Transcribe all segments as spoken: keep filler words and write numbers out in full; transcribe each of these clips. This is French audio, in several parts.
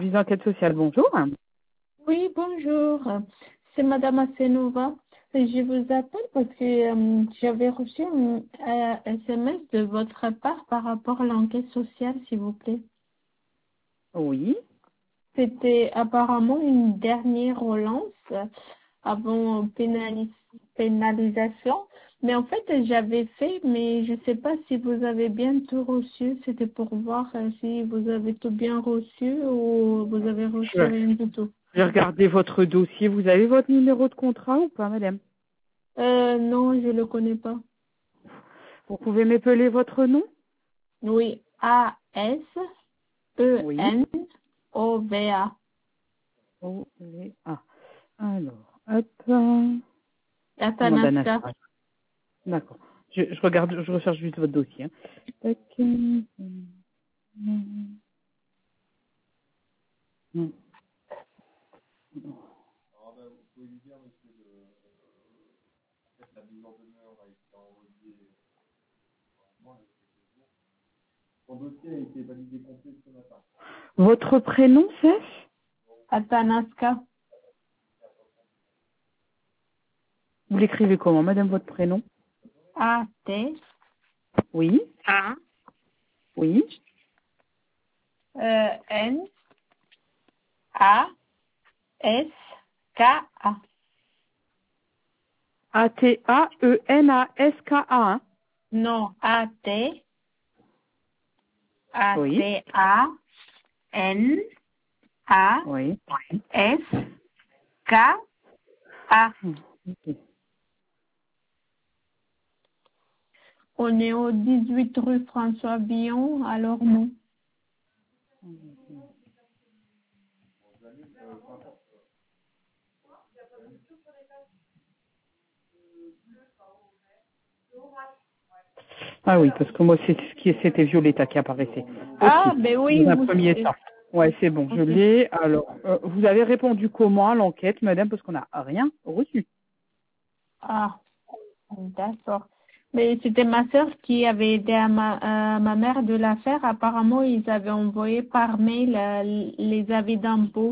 service d'enquête sociale, bonjour. Oui, bonjour. C'est Madame Asenova. Je vous appelle parce que euh, j'avais reçu un euh, S M S de votre part par rapport à l'enquête sociale, s'il vous plaît. Oui. C'était apparemment une dernière relance euh, avant pénalis- pénalisation. Mais en fait, j'avais fait, mais je ne sais pas si vous avez bien tout reçu. C'était pour voir euh, si vous avez tout bien reçu ou vous avez reçu Je rien du tout. vais regarder votre dossier. Vous avez votre numéro de contrat ou pas, madame? Euh, non, je le connais pas. Vous pouvez m'épeler votre nom? Oui, A S E Oui. N O V A. O V A. Alors, hop. Commande Atanaska. Anastasia. D'accord. Je, je regarde, je recherche juste votre dossier. hein. Tac. Hum, hum. Votre prénom, c'est? Atanaska. Vous l'écrivez comment, madame, votre prénom? A T Oui. A Oui. euh, N A S K A. A T A E N A S K A. Hein. Non, A T A Oui. T A N A Oui. S K A. Hum, ok. On est au dix-huit rue François Villon, alors non. Ah oui, parce que moi, c'est ce qui c'était Violetta qui apparaissait. Ah, Ok, ben oui, dans un vous. premier temps. Ouais, c'est bon, je Ok. l'ai. Alors, euh, vous avez répondu comment à l'enquête, madame, parce qu'on n'a rien reçu. Ah, d'accord. Mais c'était ma sœur qui avait aidé à ma, à ma mère de la faire. Apparemment, ils avaient envoyé par mail euh, les avis d'impôt.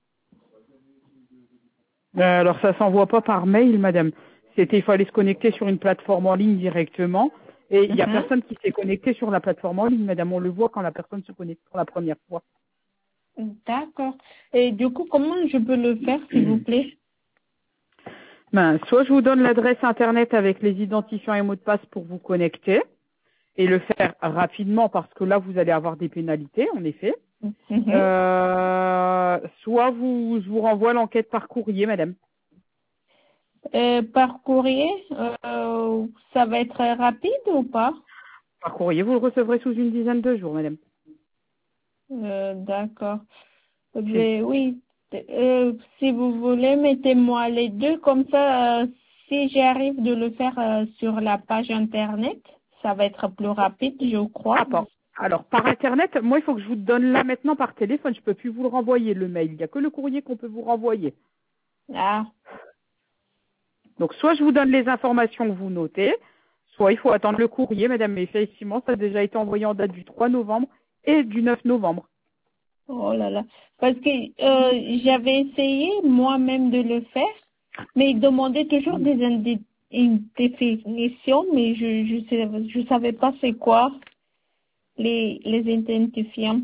Euh, alors, ça s'envoie pas par mail, madame. C'était, il fallait se connecter sur une plateforme en ligne directement. Et il y a Mhm. personne qui s'est connecté sur la plateforme en ligne, madame. On le voit quand la personne se connecte pour la première fois. D'accord. Et du coup, comment je peux le faire, s'il vous plaît? Ben, soit je vous donne l'adresse internet avec les identifiants et mots de passe pour vous connecter et le faire rapidement parce que là vous allez avoir des pénalités en effet. Mhm. Euh, soit vous, je vous renvoie l'enquête par courrier, madame. Euh, par courrier, euh, ça va être rapide ou pas? Par courrier, vous le recevrez sous une dizaine de jours, madame. Euh, d'accord. C'est- Mais oui, euh, si vous voulez, mettez-moi les deux, comme ça, euh, si j'arrive de le faire euh, sur la page internet, ça va être plus rapide, je crois. Ah, pas. Alors, par internet, moi, il faut que je vous donne là maintenant par téléphone. Je peux plus vous le renvoyer, le mail. Il n'y a que le courrier qu'on peut vous renvoyer. Ah, Donc, soit je vous donne les informations que vous notez, soit il faut attendre le courrier, madame. Mais effectivement, ça a déjà été envoyé en date du trois novembre et du neuf novembre. oh là là. Parce que euh, j'avais essayé moi-même de le faire, mais il demandait toujours des indi- une définition, mais je je sais, je savais pas c'est quoi les les identifiants.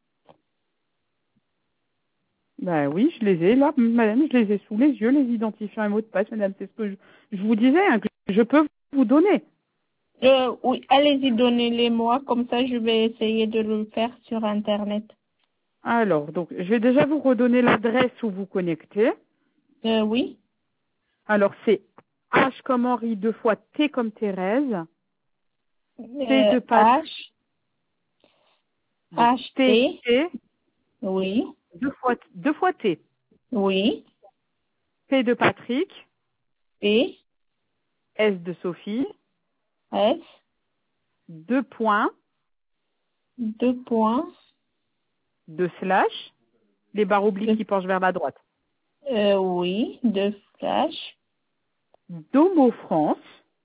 Ben oui, je les ai là, madame, je les ai sous les yeux, les identifiants et mots de passe, madame. C'est ce que je, je vous disais, hein, que je peux vous donner. Euh, oui, allez-y, donnez-les-moi, comme ça je vais essayer de le faire sur Internet. Alors, donc, je vais déjà vous redonner l'adresse où vous connectez. Euh, oui. Alors, c'est H comme Henri, deux fois T comme Thérèse, P Euh, de Pat, H, donc H, T, T, T, oui, deux fois, deux fois T, oui, P de Patrick, P, S de Sophie, S, deux points, deux points, deux slash, les barres obliques deux, qui penchent vers la droite. euh, oui, deux slash, Domo France,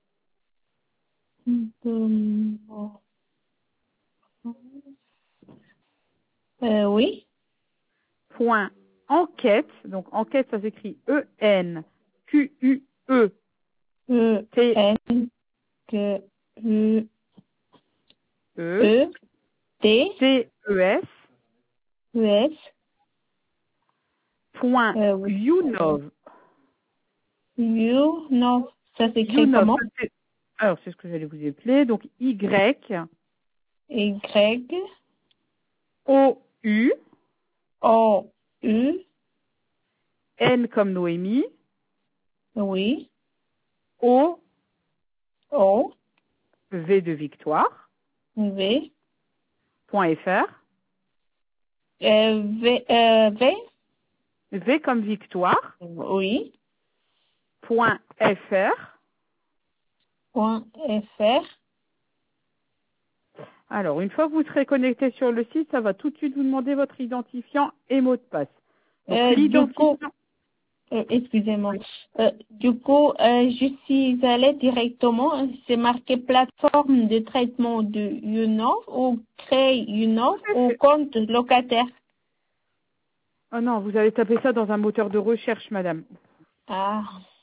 deux, euh, oui, point enquête, donc enquête ça s'écrit E N Q U E E T N Q U E E T T E S U S point euh, oui. Younov. You non, ça s'écrit Younov, comment? ça, c'est- alors c'est ce que j'allais vous appeler, donc Y Y O U O U N comme Noémie oui O O V de Victoire V point F R euh, V euh, V V comme Victoire oui point F R. point F R. Alors, une fois que vous serez connecté sur le site, ça va tout de suite vous demander votre identifiant et mot de passe. Donc, Euh, du coup, l'identifiant. euh, excusez-moi. Euh, du coup, euh, je suis allée directement, c'est marqué plateforme de traitement de Unov ou créer Unov ou compte locataire. Oh non, vous avez tapé ça dans un moteur de recherche, madame. Ah,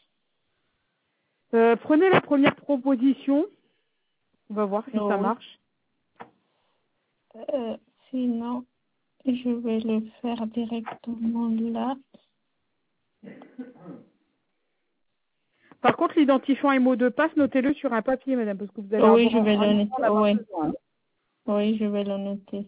Euh, prenez la première proposition. On va voir si ça oui. marche. Euh, sinon, je vais le faire directement là. Par contre, l'identifiant et mot de passe, notez-le sur un papier, madame, parce que vous allez Oui, avoir je vais un, un le moment noter. d'avoir Oui, besoin. oui, je vais le noter.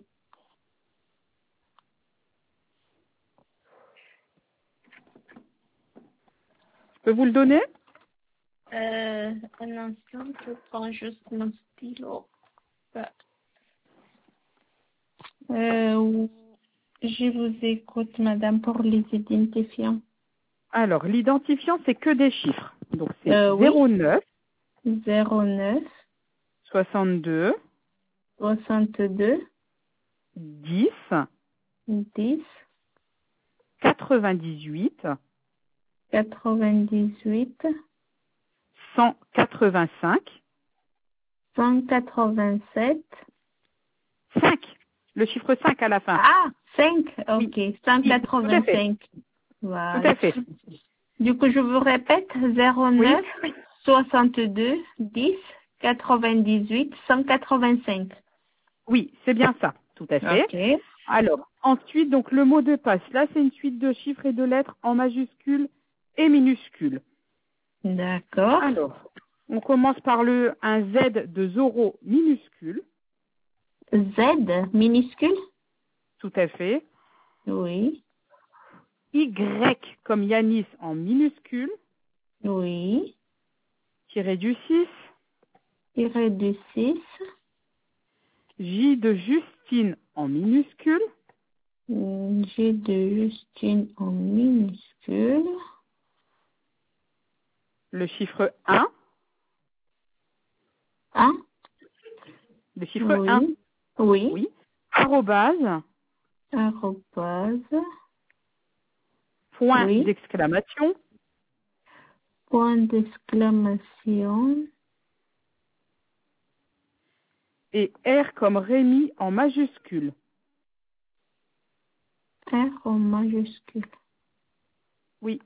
Je peux vous le donner? Euh, un instant, je prends juste mon stylo. Euh, je vous écoute, madame, pour les identifiants. Alors, l'identifiant, c'est que des chiffres. Donc, c'est Euh, oui. zéro neuf zéro neuf soixante-deux soixante-deux dix dix quatre-vingt-dix-huit quatre-vingt-dix-huit cent quatre-vingt-cinq cent quatre-vingt-sept. cinq. Le chiffre cinq à la fin. Ah, cinq. Ok, Oui. cent Oui, quatre-vingt-cinq. tout Voilà. à fait. Du coup, je vous répète, zéro neuf Oui. soixante-deux dix quatre-vingt-dix-huit cent quatre-vingt-cinq. Oui, c'est bien ça. Tout à fait. Ok. Alors, ensuite, donc le mot de passe. Là, c'est une suite de chiffres et de lettres en majuscules et minuscules. D'accord. Alors, on commence par le un Z de Zorro minuscule. Z minuscule? Tout à fait. Oui. Y comme Yanis en minuscule. Oui. Tiré du six. Tiré du six. J de Justine en minuscule. G de Justine en minuscule. Le chiffre un. un. Le chiffre Oui. un. Oui. Oui. Arrobase. Arrobase. Point Oui. d'exclamation. Point d'exclamation. Et R comme Rémi en majuscule. R en majuscule. Oui.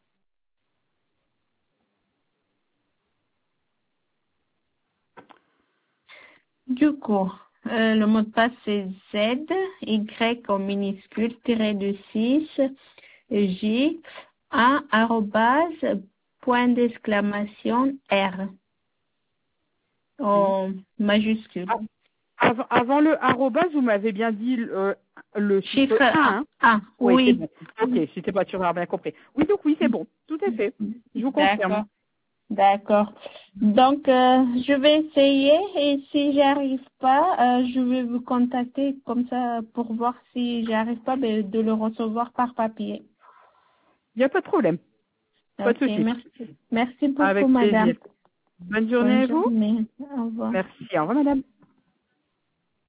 Du coup, euh, le mot de passe c'est Z, Y en minuscule, tiré de six, J, un, arrobase, point d'exclamation, R, en majuscule. Ah, Avant, avant le arrobase, vous m'avez bien dit le, le chiffre Chiffre un. un. Hein. un, Oui, c'est oui. bon. Ok, j'étais pas sûre d'avoir bien compris. Oui, donc oui, c'est bon. Tout à fait. Je vous confirme. D'accord. D'accord. Donc, euh, je vais essayer et si j'arrive pas, euh, je vais vous contacter comme ça pour voir si j'arrive pas ben, de le recevoir par papier. Il n'y a pas de problème. Pas de Ok, souci. merci. Merci beaucoup, Avec madame. plaisir. Bonne journée Bonne à vous. journée. Au revoir. Merci. Au revoir, madame.